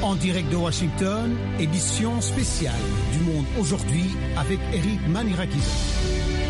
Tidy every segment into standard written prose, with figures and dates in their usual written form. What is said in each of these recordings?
En direct de Washington, édition spéciale du Monde aujourd'hui avec Eric Manirakis.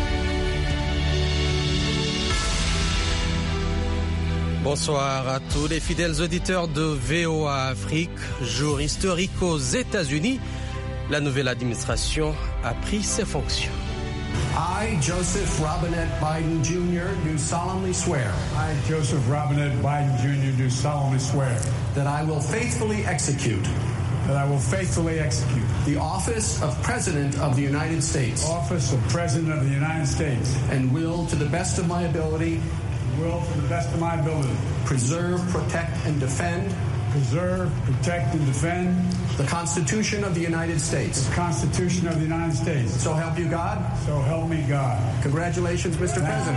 Bonsoir à tous les fidèles auditeurs de VOA Afrique. Jour historique aux États-Unis. La nouvelle administration a pris ses fonctions. I, Joseph Robinette Biden Jr., do solemnly swear. I, Joseph Robinette Biden Jr., do solemnly swear. That I will faithfully execute. That I will faithfully execute. The office of President of the United States. Office of President of the United States. And will, to the best of my ability. Will, to the best of my ability. Preserve, protect, and defend. Preserve, protect, and defend. The Constitution of the United States. The Constitution of the United States. So help you God. So help me God. Congratulations, Mr. President.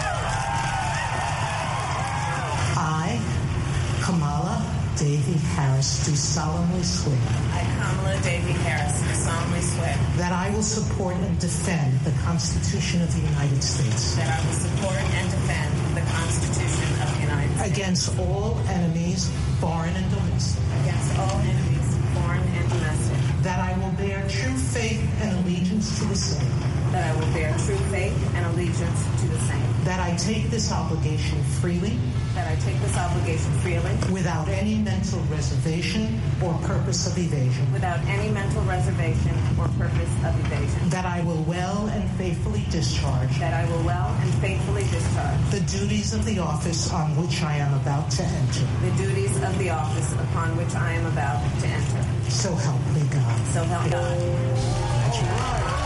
I, Kamala Davy Harris, do solemnly swear. I, Kamala Davy Harris, do solemnly swear. That I will support and defend the Constitution of the United States. That I will support and defend the Constitution of the United States. Against all enemies, foreign and domestic. Against all enemies, foreign and domestic. That I will bear true faith and allegiance to the same. That I will bear true faith and allegiance to the same. That I take this obligation freely. That I take this obligation freely. Without any mental reservation or purpose of evasion. Without any mental reservation or purpose of evasion. That I will well and faithfully discharge. That I will well and faithfully discharge. The duties of the office on which I am about to enter. The duties of the office upon which I am about to enter. So help me God. So help God. Congratulations.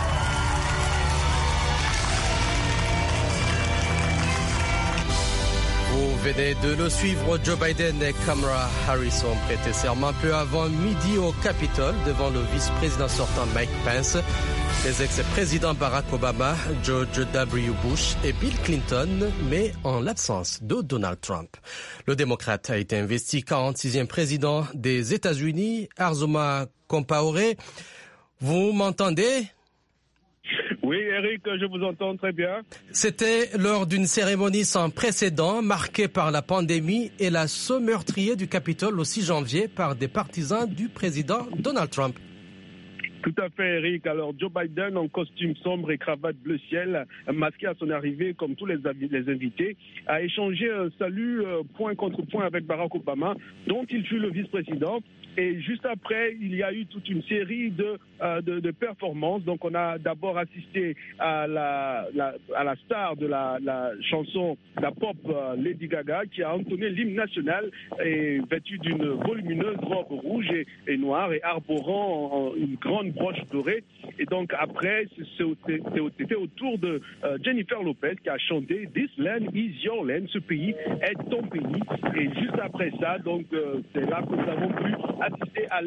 Vous venez de le suivre, Joe Biden et Kamala Harris ont prêté serment peu avant midi au Capitole devant le vice-président sortant Mike Pence, les ex-présidents Barack Obama, George W. Bush et Bill Clinton, mais en l'absence de Donald Trump. Le démocrate a été investi 46e président des États-Unis. Arzuma Compaoré, vous m'entendez ? Oui, Eric, je vous entends très bien. C'était lors d'une cérémonie sans précédent marquée par la pandémie et l'assaut meurtrier du Capitole le 6 janvier par des partisans du président Donald Trump. Tout à fait, Eric. Alors, Joe Biden, en costume sombre et cravate bleu ciel, masqué à son arrivée, comme tous les invités, a échangé un salut point contre point avec Barack Obama, dont il fut le vice-président. Et juste après, il y a eu toute une série de performances. Donc, on a d'abord assisté à la star de la chanson, la pop Lady Gaga, qui a entonné l'hymne national et vêtue d'une volumineuse robe rouge et noire et arborant une grande broche dorée. Et donc, après, c'était au tour de Jennifer Lopez qui a chanté « This land is your land », ce pays est ton pays. Et juste après ça, donc, c'est là que nous avons pu assister à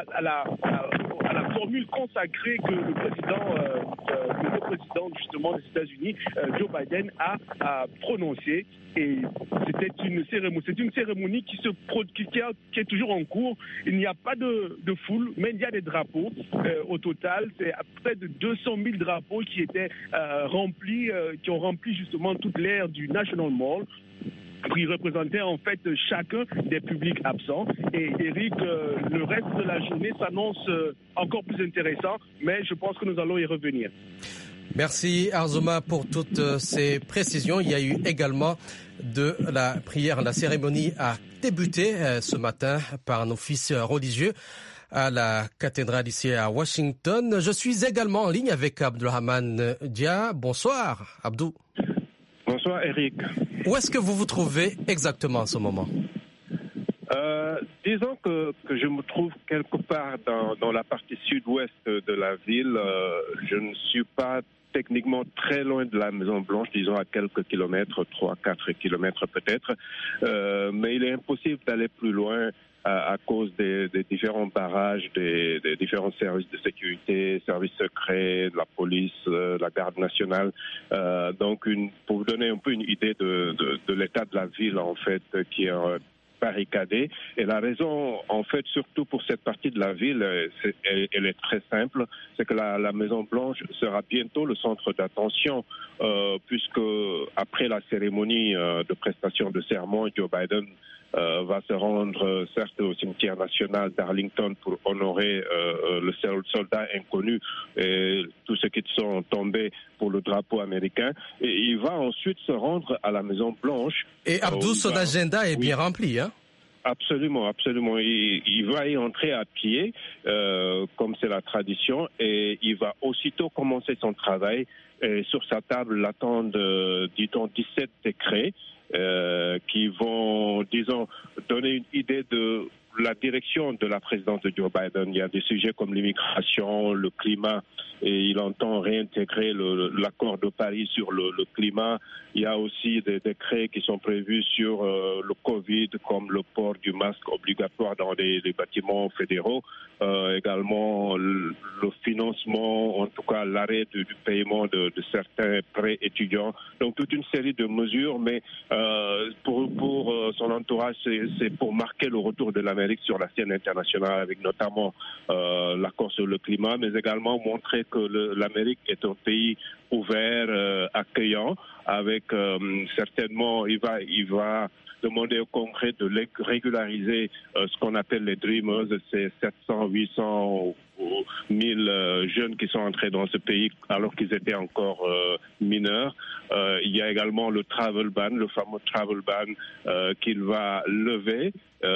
la formule consacrée que le président justement des États-Unis, Joe Biden, a prononcée. Et c'est une cérémonie qui est toujours en cours. Il n'y a pas de foule, mais il y a des drapeaux. Au total, c'est près de 200 000 drapeaux qui étaient qui ont rempli justement toute l'aire du National Mall, qui représentait en fait chacun des publics absents. Et Eric, le reste de la journée s'annonce encore plus intéressant, mais je pense que nous allons y revenir. Merci Arzuma pour toutes ces précisions. Il y a eu également de la prière. La cérémonie a débuté ce matin par un office religieux à la cathédrale ici à Washington. Je suis également en ligne avec Abdulrahman Dia. Bonsoir Abdou. Bonsoir Eric. Où est-ce que vous vous trouvez exactement en ce moment ? Disons que je me trouve quelque part dans la partie sud-ouest de la ville. Je ne suis pas techniquement très loin de la Maison-Blanche, disons à quelques kilomètres, 3-4 kilomètres peut-être. Mais il est impossible d'aller plus loin à cause des différents barrages, des différents services de sécurité, services secrets, de la police, la garde nationale. Donc, pour vous donner un peu une idée de l'état de la ville, en fait, qui est barricadée. Et la raison, en fait, surtout pour cette partie de la ville, elle est très simple. C'est que la Maison-Blanche sera bientôt le centre d'attention, puisque après la cérémonie de prestation de serment, Joe Biden va se rendre certes au cimetière national d'Arlington pour honorer le soldat inconnu et tous ceux qui sont tombés pour le drapeau américain. Et il va ensuite se rendre à la Maison-Blanche. Et Abdou, son agenda est bien rempli, hein? Absolument, absolument. Il va y entrer à pied, comme c'est la tradition, et il va aussitôt commencer son travail. Et sur sa table l'attendent, dit-on, 17 décrets qui vont, disons, donner une idée de la direction de la présidence de Joe Biden. Il y a des sujets comme l'immigration, le climat, et il entend réintégrer l'accord de Paris sur le climat. Il y a aussi des décrets qui sont prévus sur le Covid, comme le port du masque obligatoire dans les bâtiments fédéraux. Également le financement, en tout cas l'arrêt du paiement de certains prêts étudiants. Donc toute une série de mesures, mais pour son entourage, c'est pour marquer le retour de l'Amérique sur la scène internationale, avec notamment l'accord sur le climat, mais également montrer que l'Amérique est un pays ouvert, accueillant, avec certainement, il va demander au Congrès de régulariser ce qu'on appelle les Dreamers, ces 700, 800 1000 jeunes qui sont entrés dans ce pays alors qu'ils étaient encore mineurs. Il y a également le travel ban, le fameux travel ban qu'il va lever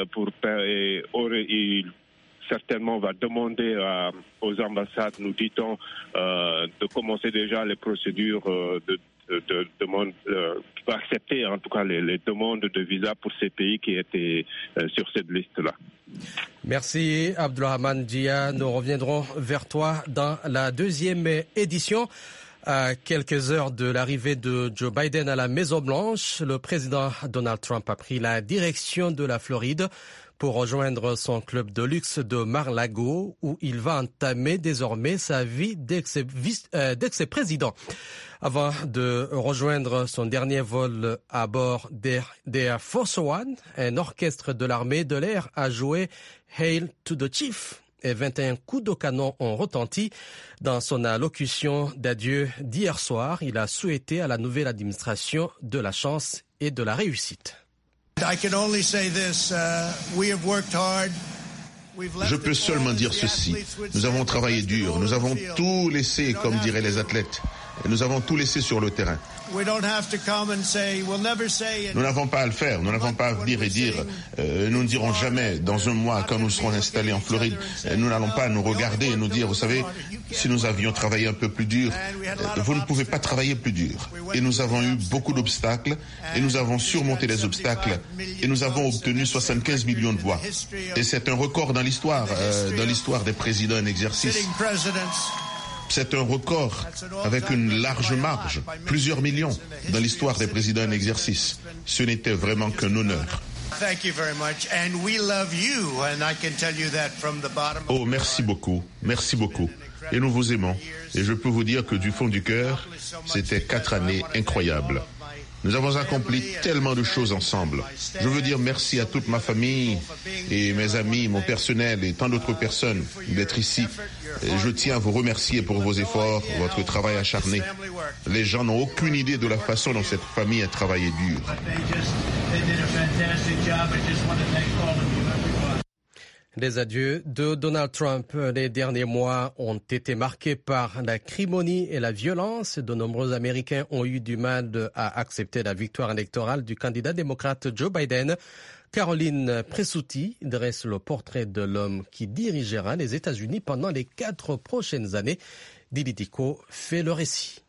il certainement va demander aux ambassades, nous dit-on, de commencer déjà les procédures de demande, va accepter en tout cas les demandes de visa pour ces pays qui étaient sur cette liste-là. Merci Abdourahmane Dia. Nous reviendrons vers toi dans la deuxième édition. À quelques heures de l'arrivée de Joe Biden à la Maison-Blanche, le président Donald Trump a pris la direction de la Floride pour rejoindre son club de luxe de Mar-a-Lago, où il va entamer désormais sa vie d'ex-président. Avant de rejoindre son dernier vol à bord d'Air Force One, un orchestre de l'armée de l'air a joué Hail to the Chief. Et 21 coups de canon ont retenti. Dans son allocution d'adieu d'hier soir, il a souhaité à la nouvelle administration de la chance et de la réussite. Je peux seulement dire ceci. Nous avons travaillé dur. Nous avons tout laissé, comme diraient les athlètes. Et nous avons tout laissé sur le terrain. Nous n'avons pas à le faire. Nous n'avons pas à venir et dire nous ne dirons jamais dans un mois quand nous serons installés en Floride. Nous n'allons pas nous regarder et nous dire, vous savez, si nous avions travaillé un peu plus dur, vous ne pouvez pas travailler plus dur. Et nous avons eu beaucoup d'obstacles et nous avons surmonté les obstacles et nous avons obtenu 75 millions de voix. Et c'est un record dans l'histoire des présidents en exercice. C'est un record avec une large marge, plusieurs millions dans l'histoire des présidents en exercice. Ce n'était vraiment qu'un honneur. Oh, merci beaucoup, merci beaucoup. Et nous vous aimons. Et je peux vous dire que du fond du cœur, c'était 4 années incroyables. Nous avons accompli tellement de choses ensemble. Je veux dire merci à toute ma famille et mes amis, mon personnel et tant d'autres personnes d'être ici. Je tiens à vous remercier pour vos efforts, votre travail acharné. Les gens n'ont aucune idée de la façon dont cette famille a travaillé dur. Les adieux de Donald Trump les derniers mois ont été marqués par l'acrimonie et la violence. De nombreux Américains ont eu du mal à accepter la victoire électorale du candidat démocrate Joe Biden. Caroline Presutti dresse le portrait de l'homme qui dirigera les États-Unis pendant les 4 prochaines années. Didi Tico fait le récit.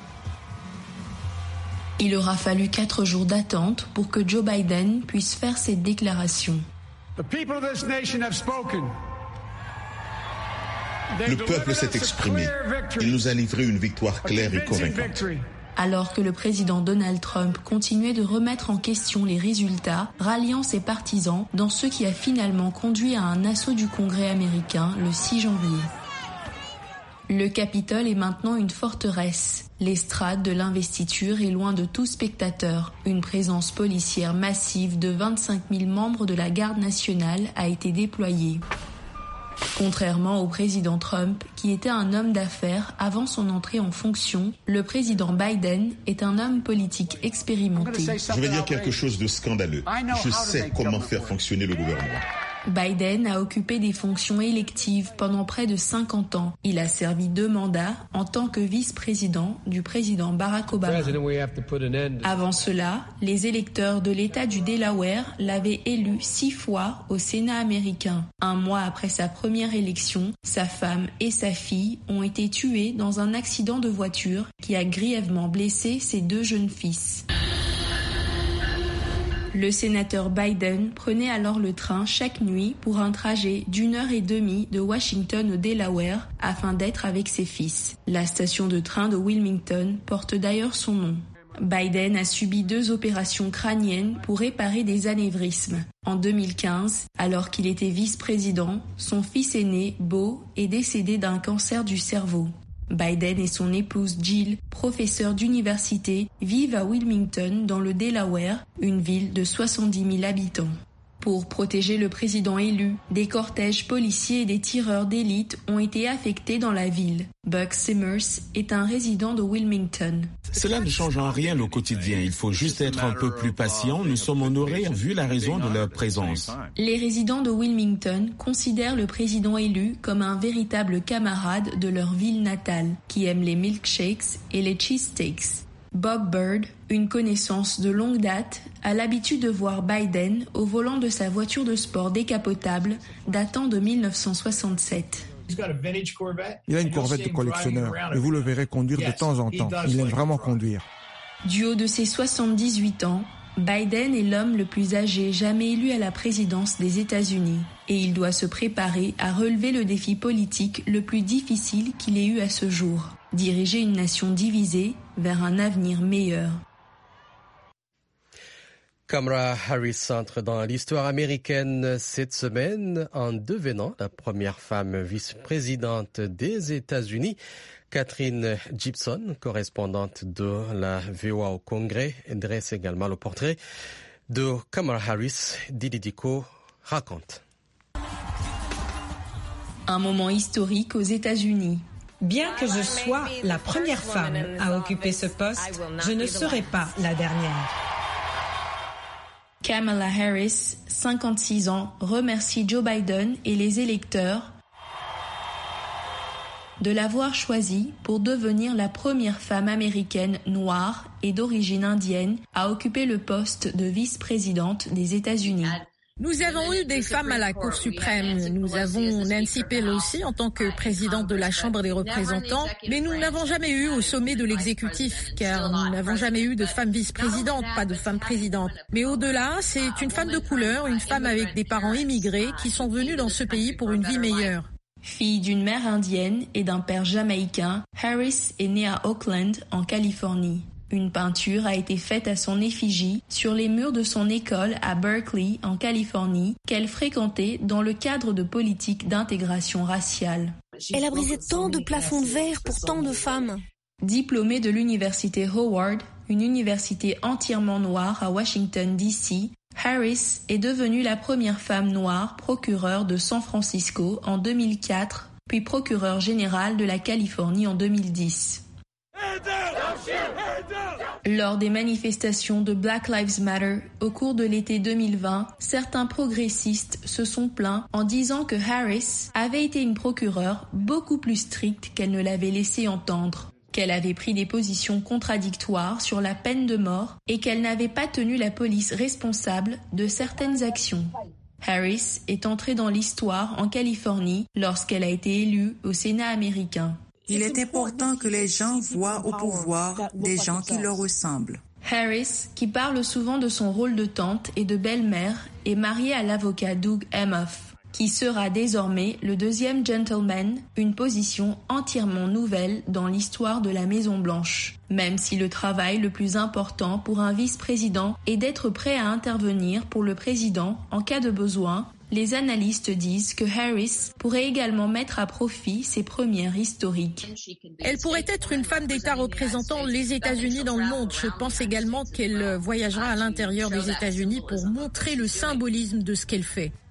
Il aura fallu 4 jours d'attente pour que Joe Biden puisse faire ses déclarations. Le peuple s'est exprimé. Il nous a livré une victoire claire et convaincante. Alors que le président Donald Trump continuait de remettre en question les résultats, ralliant ses partisans dans ce qui a finalement conduit à un assaut du Congrès américain le 6 janvier. Le Capitole est maintenant une forteresse. L'estrade de l'investiture est loin de tout spectateur. Une présence policière massive de 25 000 membres de la Garde nationale a été déployée. Contrairement au président Trump, qui était un homme d'affaires avant son entrée en fonction, le président Biden est un homme politique expérimenté. Je vais dire quelque chose de scandaleux. Je sais comment faire fonctionner le gouvernement. Biden a occupé des fonctions électives pendant près de 50 ans. Il a servi 2 mandats en tant que vice-président du président Barack Obama. Avant cela, les électeurs de l'État du Delaware l'avaient élu 6 fois au Sénat américain. 1 mois après sa première élection, sa femme et sa fille ont été tuées dans un accident de voiture qui a grièvement blessé ses 2 jeunes fils. Le sénateur Biden prenait alors le train chaque nuit pour un trajet d'1h30 de Washington au Delaware afin d'être avec ses fils. La station de train de Wilmington porte d'ailleurs son nom. Biden a subi 2 opérations crâniennes pour réparer des anévrismes. En 2015, alors qu'il était vice-président, son fils aîné, Beau, est décédé d'un cancer du cerveau. Biden et son épouse Jill, professeure d'université, vivent à Wilmington dans le Delaware, une ville de 70 000 habitants. Pour protéger le président élu, des cortèges policiers et des tireurs d'élite ont été affectés dans la ville. Buck Simmers est un résident de Wilmington. Cela ne change en rien au quotidien. Il faut juste être un peu plus patient. Nous sommes honorés vu la raison de leur présence. Les résidents de Wilmington considèrent le président élu comme un véritable camarade de leur ville natale, qui aime les milkshakes et les cheesesteaks. Bob Bird, une connaissance de longue date, a l'habitude de voir Biden au volant de sa voiture de sport décapotable datant de 1967. Il a une Corvette de collectionneur et vous le verrez conduire de temps en temps. Il aime vraiment conduire. Du haut de ses 78 ans, Biden est l'homme le plus âgé jamais élu à la présidence des États-Unis et il doit se préparer à relever le défi politique le plus difficile qu'il ait eu à ce jour. Diriger une nation divisée vers un avenir meilleur. Kamala Harris entre dans l'histoire américaine cette semaine en devenant la première femme vice-présidente des États-Unis. Catherine Gibson, correspondante de la VOA au Congrès, dresse également le portrait de Kamala Harris. Didi Diko raconte. Un moment historique aux États-Unis. Bien que je sois la première femme à occuper ce poste, je ne serai pas la dernière. Kamala Harris, 56 ans, remercie Joe Biden et les électeurs de l'avoir choisie pour devenir la première femme américaine noire et d'origine indienne à occuper le poste de vice-présidente des États-Unis. Nous avons eu des femmes à la Cour suprême. Nous avons Nancy Pelosi en tant que présidente de la Chambre des représentants, mais nous n'avons jamais eu au sommet de l'exécutif, car nous n'avons jamais eu de femme vice-présidente, pas de femme présidente. Mais au-delà, c'est une femme de couleur, une femme avec des parents immigrés qui sont venus dans ce pays pour une vie meilleure. Fille d'une mère indienne et d'un père jamaïcain, Harris est née à Oakland, en Californie. Une peinture a été faite à son effigie sur les murs de son école à Berkeley, en Californie, qu'elle fréquentait dans le cadre de politiques d'intégration raciale. Elle a brisé tant de plafonds de verre pour tant de femmes. Diplômée de l'université Howard, une université entièrement noire à Washington, D.C., Harris est devenue la première femme noire procureure de San Francisco en 2004, puis procureure générale de la Californie en 2010. Lors des manifestations de Black Lives Matter au cours de l'été 2020, certains progressistes se sont plaints en disant que Harris avait été une procureure beaucoup plus stricte qu'elle ne l'avait laissé entendre, qu'elle avait pris des positions contradictoires sur la peine de mort et qu'elle n'avait pas tenu la police responsable de certaines actions. Harris est entrée dans l'histoire en Californie lorsqu'elle a été élue au Sénat américain. Il est important que les gens voient au pouvoir des gens qui leur ressemblent. Harris, qui parle souvent de son rôle de tante et de belle-mère, est mariée à l'avocat Doug Emhoff, qui sera désormais le deuxième gentleman, une position entièrement nouvelle dans l'histoire de la Maison-Blanche. Même si le travail le plus important pour un vice-président est d'être prêt à intervenir pour le président en cas de besoin, les analystes disent que Harris pourrait également mettre à profit ses premières historiques. Elle pourrait être une femme d'État représentant les États-Unis dans le monde. Je pense également qu'elle voyagera à l'intérieur des États-Unis pour montrer le symbolisme de ce qu'elle fait.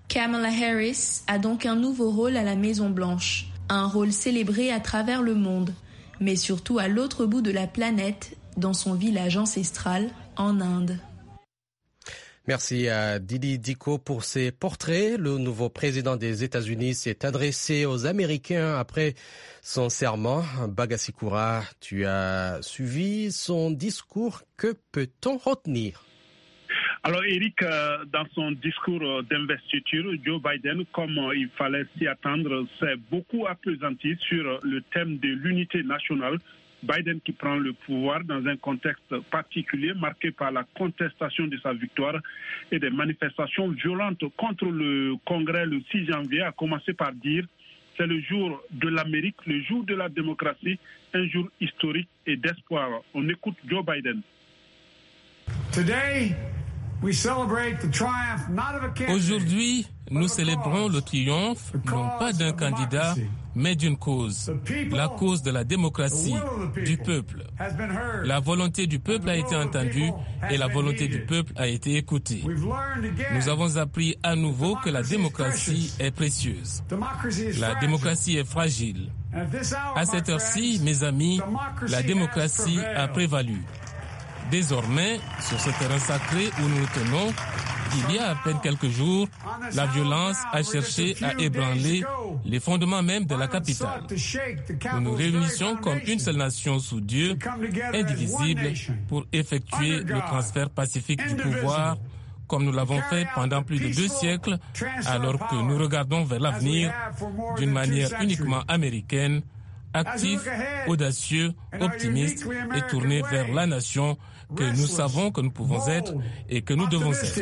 Kamala Harris a donc un nouveau rôle à la Maison-Blanche, un rôle célébré à travers le monde, mais surtout à l'autre bout de la planète, dans son village ancestral en Inde. Merci à Didi Diko pour ses portraits. Le nouveau président des États-Unis s'est adressé aux Américains après son serment. Bagassi Koura, tu as suivi son discours. Que peut-on retenir? Alors Eric, dans son discours d'investiture, Joe Biden, comme il fallait s'y attendre, s'est beaucoup appesanti sur le thème de l'unité nationale. Biden qui prend le pouvoir dans un contexte particulier marqué par la contestation de sa victoire et des manifestations violentes contre le Congrès le 6 janvier, a commencé par dire « C'est le jour de l'Amérique, le jour de la démocratie, un jour historique et d'espoir ». On écoute Joe Biden. Aujourd'hui, nous célébrons le triomphe non pas d'un candidat, mais d'une cause, la cause de la démocratie, du peuple. La volonté du peuple a été entendue et la volonté du peuple a été écoutée. Nous avons appris à nouveau que la démocratie est précieuse. La démocratie est fragile. À cette heure-ci, mes amis, la démocratie a prévalu. Désormais, sur ce terrain sacré où nous nous tenons, il y a à peine quelques jours, la violence a cherché à ébranler les fondements même de la capitale. Nous nous réunissions comme une seule nation sous Dieu, indivisible, pour effectuer le transfert pacifique du pouvoir, comme nous l'avons fait pendant plus de 2 siècles, alors que nous regardons vers l'avenir d'une manière uniquement américaine, actif, audacieux, optimiste et tourné vers la nation que nous savons que nous pouvons être et que nous devons être.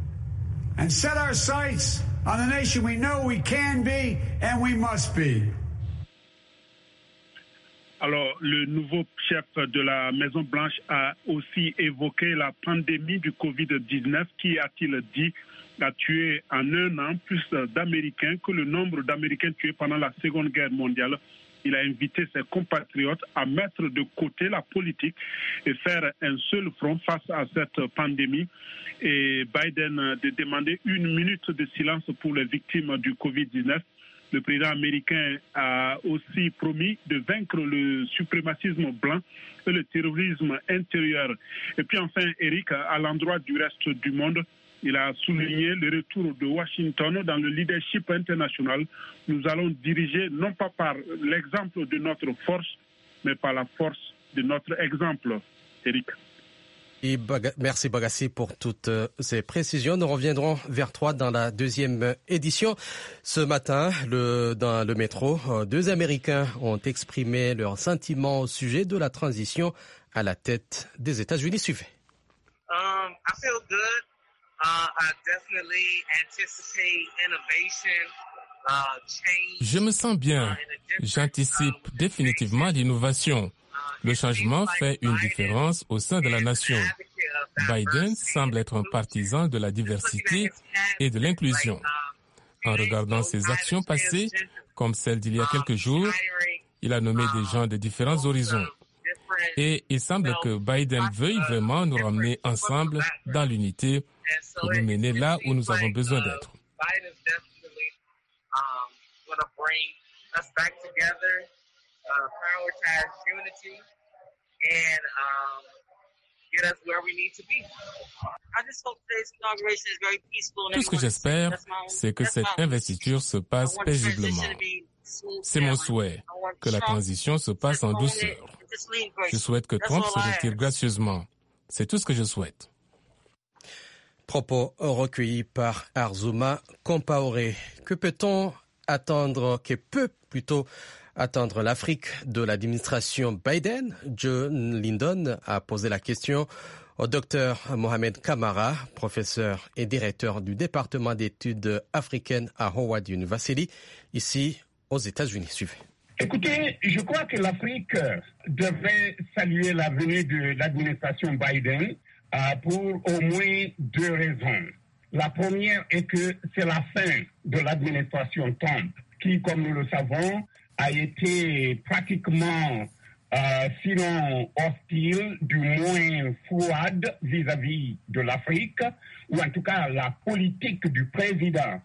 Alors, le nouveau chef de la Maison-Blanche a aussi évoqué la pandémie du Covid-19 qui, a-t-il dit, a tué en un an plus d'Américains que le nombre d'Américains tués pendant la Seconde Guerre mondiale. Il a invité ses compatriotes à mettre de côté la politique et faire un seul front face à cette pandémie. Et Biden de demander 1 minute de silence pour les victimes du Covid-19. Le président américain a aussi promis de vaincre le suprémacisme blanc et le terrorisme intérieur. Et puis enfin, Eric, à l'endroit du reste du monde, il a souligné le retour de Washington dans le leadership international. Nous allons diriger non pas par l'exemple de notre force, mais par la force de notre exemple. Eric. Merci Bagassi pour toutes ces précisions. Nous reviendrons vers toi dans la deuxième édition. Ce matin, dans le métro, 2 Américains ont exprimé leurs sentiments au sujet de la transition à la tête des États-Unis. Suivez. I feel good. I definitely anticipate innovation, change. Je me sens bien. J'anticipe définitivement l'innovation. Le changement fait une différence au sein de la nation. Biden semble être un partisan de la diversité et de l'inclusion. En regardant ses actions passées, comme celle d'il y a quelques jours, il a nommé des gens de différents horizons. Et il semble que Biden veuille vraiment nous ramener ensemble dans l'unité pour nous mener là où nous avons besoin d'être. Tout ce que j'espère, c'est que cette investiture se passe paisiblement. C'est mon souhait, que la transition se passe en douceur. Je souhaite que Trump se retire gracieusement. C'est tout ce que je souhaite. Propos recueillis par Arzouma Compaoré. Que peut-on attendre, que peut plutôt attendre l'Afrique de l'administration Biden? John Lyndon a posé la question au docteur Mohamed Kamara, professeur et directeur du département d'études africaines à Howard University, ici aux États-Unis. Suivez. Écoutez, je crois que l'Afrique devrait saluer la venue de l'administration Biden pour au moins 2 raisons. La première est que c'est la fin de l'administration Trump, qui, comme nous le savons, a été pratiquement, sinon hostile, du moins froide vis-à-vis de l'Afrique, ou en tout cas la politique du président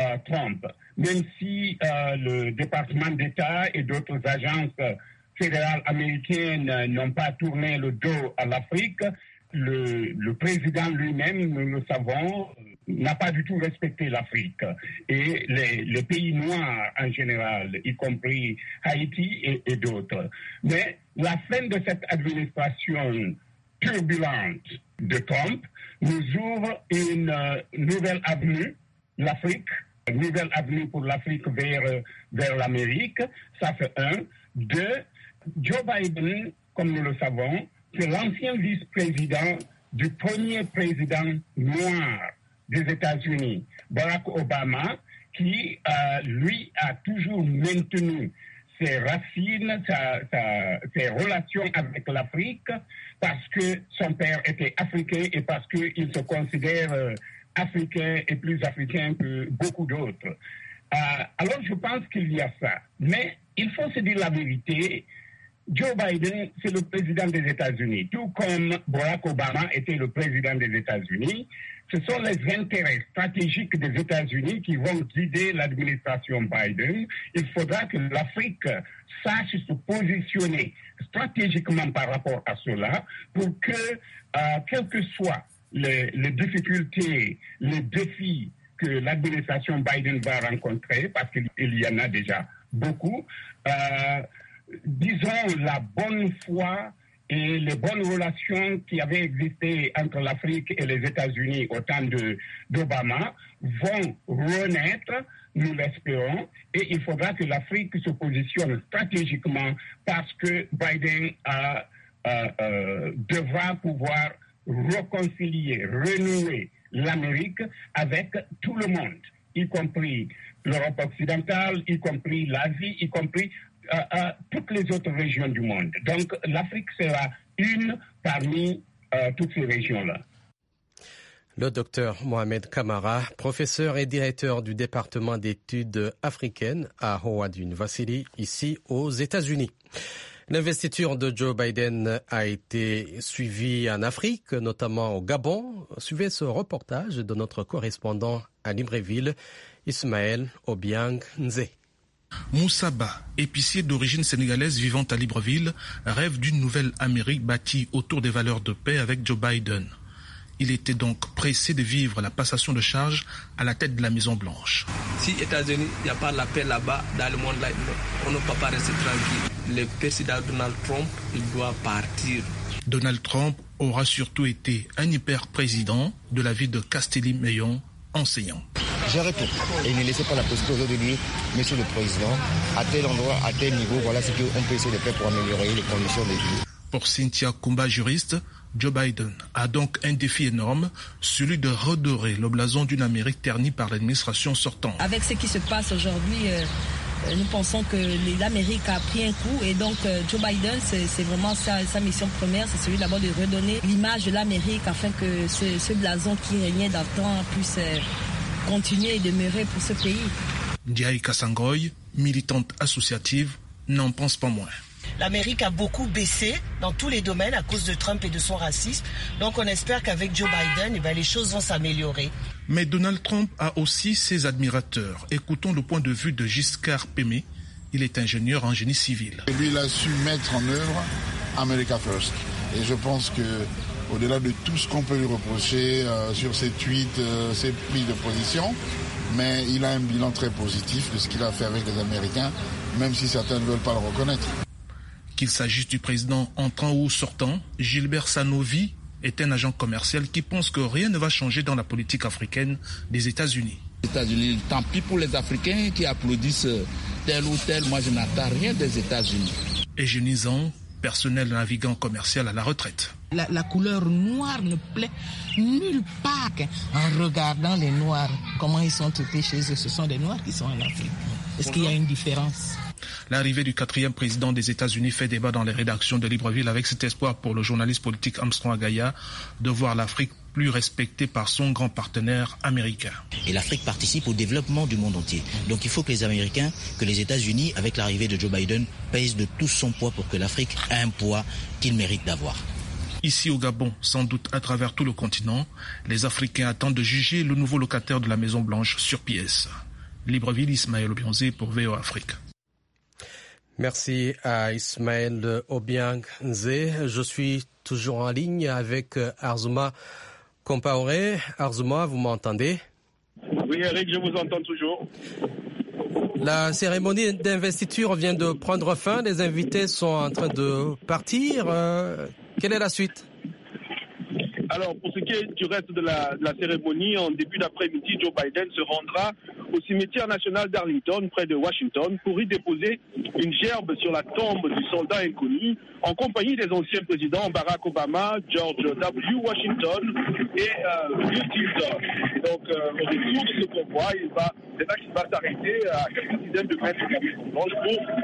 Trump. Même si le département d'État et d'autres agences fédérales américaines n'ont pas tourné le dos à l'Afrique, le président lui-même, nous le savons, n'a pas du tout respecté l'Afrique. Et les pays noirs en général, y compris Haïti et d'autres. Mais la fin de cette administration turbulente de Trump nous ouvre une nouvelle avenue, l'Afrique, une nouvelle avenue pour l'Afrique vers l'Amérique. Ça fait un. Deux, Joe Biden, comme nous le savons, c'est l'ancien vice-président du premier président noir des États-Unis, Barack Obama, qui, lui, a toujours maintenu ses racines, ses relations avec l'Afrique, parce que son père était africain et parce qu'il se considère africain et plus africain que beaucoup d'autres. Alors, je pense qu'il y a ça. Mais il faut se dire la vérité. Joe Biden, c'est le président des États-Unis. Tout comme Barack Obama était le président des États-Unis, ce sont les intérêts stratégiques des États-Unis qui vont guider l'administration Biden. Il faudra que l'Afrique sache se positionner stratégiquement par rapport à cela pour que, quelles que soient les difficultés, les défis que l'administration Biden va rencontrer, parce qu'il y en a déjà beaucoup, disons la bonne foi et les bonnes relations qui avaient existé entre l'Afrique et les États-Unis au temps d'Obama vont renaître, nous l'espérons, et il faudra que l'Afrique se positionne stratégiquement parce que Biden devra pouvoir réconcilier, renouer l'Amérique avec tout le monde, y compris l'Europe occidentale, y compris l'Asie, y compris toutes les autres régions du monde. Donc l'Afrique sera une parmi toutes ces régions-là. Le docteur Mohamed Kamara, professeur et directeur du département d'études africaines à Howard University, ici aux États-Unis. L'investiture de Joe Biden a été suivie en Afrique, notamment au Gabon. Suivez ce reportage de notre correspondant à Libreville, Ismaël Obiang Nze. Moussaba, épicier d'origine sénégalaise vivant à Libreville, rêve d'une nouvelle Amérique bâtie autour des valeurs de paix avec Joe Biden. Il était donc pressé de vivre la passation de charge à la tête de la Maison-Blanche. Si aux États-Unis, il n'y a pas la paix là-bas, dans le monde là, on ne peut pas rester tranquille. Le président Donald Trump, il doit partir. Donald Trump aura surtout été un hyper-président de la ville de Castelli-Meillon, enseignant. Gérez tout et ne laissez pas la possibilité de dire, Monsieur le Président, à tel endroit, à tel niveau, voilà ce qu'on peut essayer de faire pour améliorer les conditions de vie. Pour Cynthia Kumba, juriste, Joe Biden a donc un défi énorme, celui de redorer le blason d'une Amérique ternie par l'administration sortante. Avec ce qui se passe aujourd'hui, nous pensons que l'Amérique a pris un coup et donc Joe Biden, c'est vraiment sa mission première, c'est celui d'abord de redonner l'image de l'Amérique afin que ce blason qui régnait dans le temps puisse continuer et demeurer pour ce pays. Ndiaye Kassangoy, militante associative, n'en pense pas moins. L'Amérique a beaucoup baissé dans tous les domaines à cause de Trump et de son racisme. Donc on espère qu'avec Joe Biden, les choses vont s'améliorer. Mais Donald Trump a aussi ses admirateurs. Écoutons le point de vue de Giscard Pémé. Il est ingénieur en génie civil. Et lui, il a su mettre en œuvre America First. Et je pense que au-delà de tout ce qu'on peut lui reprocher sur ses tweets, ses prises de position, mais il a un bilan très positif de ce qu'il a fait avec les Américains, même si certains ne veulent pas le reconnaître. Qu'il s'agisse du président entrant ou sortant, Gilbert Sanovi est un agent commercial qui pense que rien ne va changer dans la politique africaine des États-Unis. Les États-Unis, tant pis pour les Africains qui applaudissent tel ou tel, moi je n'attends rien des États-Unis. Et Génisant, personnel navigant commercial à la retraite. La couleur noire ne plaît nulle part. En regardant les Noirs, comment ils sont traités chez eux, ce sont des Noirs qui sont en Afrique. Est-ce qu'il y a une différence ? L'arrivée du 4e président des États-Unis fait débat dans les rédactions de Libreville avec cet espoir pour le journaliste politique Armstrong Agaya de voir l'Afrique plus respectée par son grand partenaire américain. Et l'Afrique participe au développement du monde entier. Donc il faut que les Américains, que les États-Unis, avec l'arrivée de Joe Biden, pèsent de tout son poids pour que l'Afrique ait un poids qu'il mérite d'avoir. Ici au Gabon, sans doute à travers tout le continent, les Africains attendent de juger le nouveau locataire de la Maison-Blanche sur pièce. Libreville, Ismaël Obianze pour VOA Afrique. Merci à Ismaël Obianze. Je suis toujours en ligne avec Arzouma Compaoré. Arzouma, vous m'entendez? Oui, Eric, je vous entends toujours. La cérémonie d'investiture vient de prendre fin. Les invités sont en train de partir. Quelle est la suite? Alors, pour ce qui est du reste de la cérémonie, en début d'après-midi, Joe Biden se rendra au cimetière national d'Arlington, près de Washington, pour y déposer une gerbe sur la tombe du soldat inconnu, en compagnie des anciens présidents Barack Obama, George W. Washington et Bill Clinton. Donc, au retour de ce convoi, c'est là qu'il va s'arrêter à quelques dizaines de mètres de la Maison-Blanche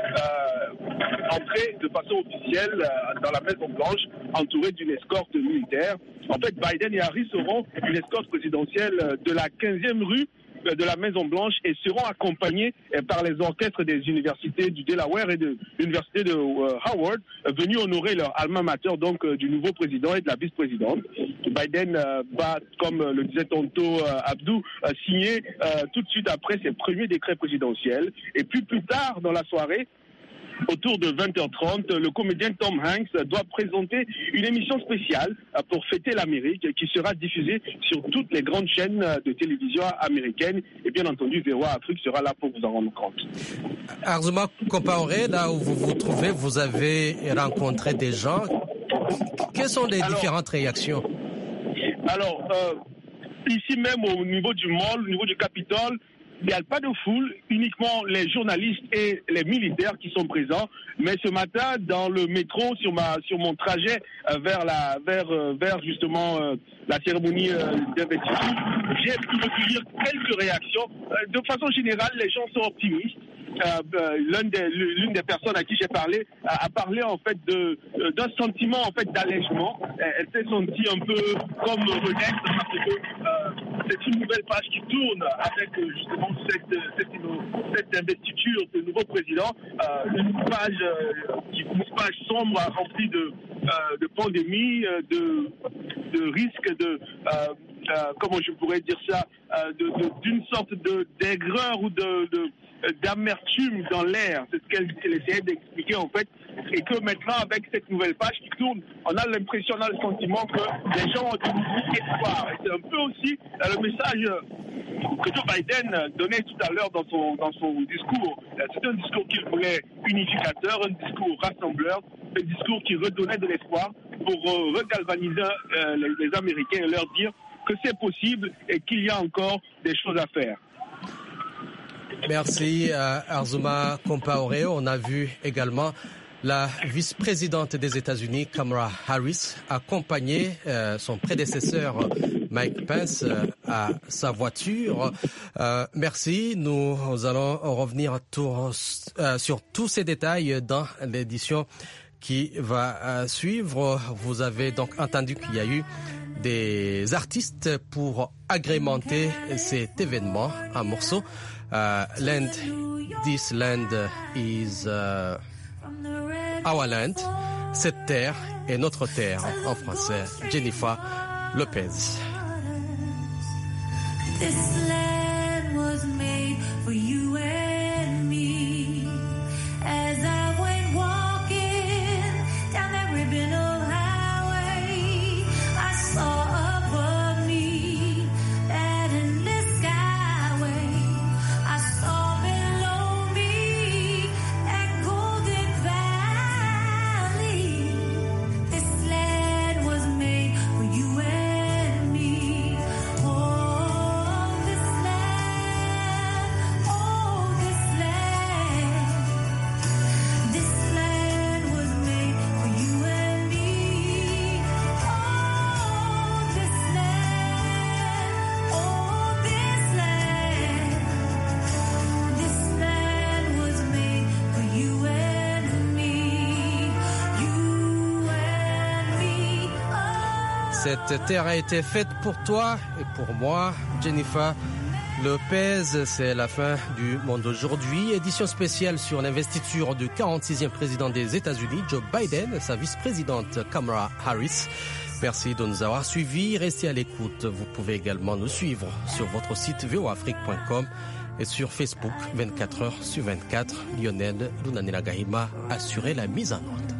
pour entrer de façon officielle dans la Maison-Blanche, entouré d'une escorte militaire. En fait, Biden et Harris auront une escorte présidentielle de la 15e rue de la Maison-Blanche et seront accompagnés par les orchestres des universités du Delaware et de l'université de Howard, venus honorer leur alma mater donc du nouveau président et de la vice-présidente. Biden va, comme le disait tantôt Abdou, signer tout de suite après ses premiers décrets présidentiels. Et puis plus tard dans la soirée, autour de 20h30, le comédien Tom Hanks doit présenter une émission spéciale pour fêter l'Amérique qui sera diffusée sur toutes les grandes chaînes de télévision américaines. Et bien entendu, VOA Afrique sera là pour vous en rendre compte. Arzouma Compaoré, là où vous vous trouvez, vous avez rencontré des gens. Quelles sont les différentes réactions? Alors, ici même au niveau du mall, au niveau du Capitole, il n'y a pas de foule, uniquement les journalistes et les militaires qui sont présents. Mais ce matin, dans le métro, sur mon trajet vers justement la cérémonie d'investiture, j'ai pu recueillir quelques réactions. De façon générale, les gens sont optimistes. L'une des personnes à qui j'ai parlé a parlé en fait d'un sentiment en fait d'allègement. Elle s'est sentie un peu comme renaître parce que c'est une nouvelle page qui tourne avec justement cette investiture de nouveau président, une page sombre remplie de pandémie, de risques, comment je pourrais dire ça, d'une sorte d'aigreur ou d'amertume dans l'air. C'est ce qu'elle essayait d'expliquer en fait. Et que maintenant, avec cette nouvelle page qui tourne, on a l'impression, on a le sentiment que les gens ont de nouveau espoir. Et c'est un peu aussi le message que Joe Biden donnait tout à l'heure dans son discours. C'est un discours qu'il voulait unificateur, un discours rassembleur, un discours qui redonnait de l'espoir pour regalvaniser les Américains et leur dire que c'est possible et qu'il y a encore des choses à faire. Merci Arzouma Compaoré. On a vu également la vice-présidente des États-Unis, Kamala Harris, accompagner son prédécesseur Mike Pence à sa voiture. Merci. Nous allons revenir sur tous ces détails dans l'édition qui va suivre. Vous avez donc entendu qu'il y a eu des artistes pour agrémenter cet événement en morceaux. Land, this land is our land. Cette terre est notre terre en français. Jennifer Lopez. This land was made for you and me. As I went walking down that ribbon of highway, I saw above me that endless skyway. I saw below me that golden valley. This land was made for you and me. Oh, this land, oh, this land. This land was made for you and me. Oh, this land, oh, this land. This land was made for you and me. You and me. Oh. Cette terre a été faite pour toi et pour moi, Jennifer Lopez. C'est la fin du Monde aujourd'hui. Édition spéciale sur l'investiture du 46e président des États-Unis, Joe Biden, et sa vice-présidente Kamala Harris. Merci de nous avoir suivis. Restez à l'écoute. Vous pouvez également nous suivre sur votre site voafrique.com Et sur Facebook, 24 heures sur 24, Lionel Lunanila Gahima assurait la mise en ordre.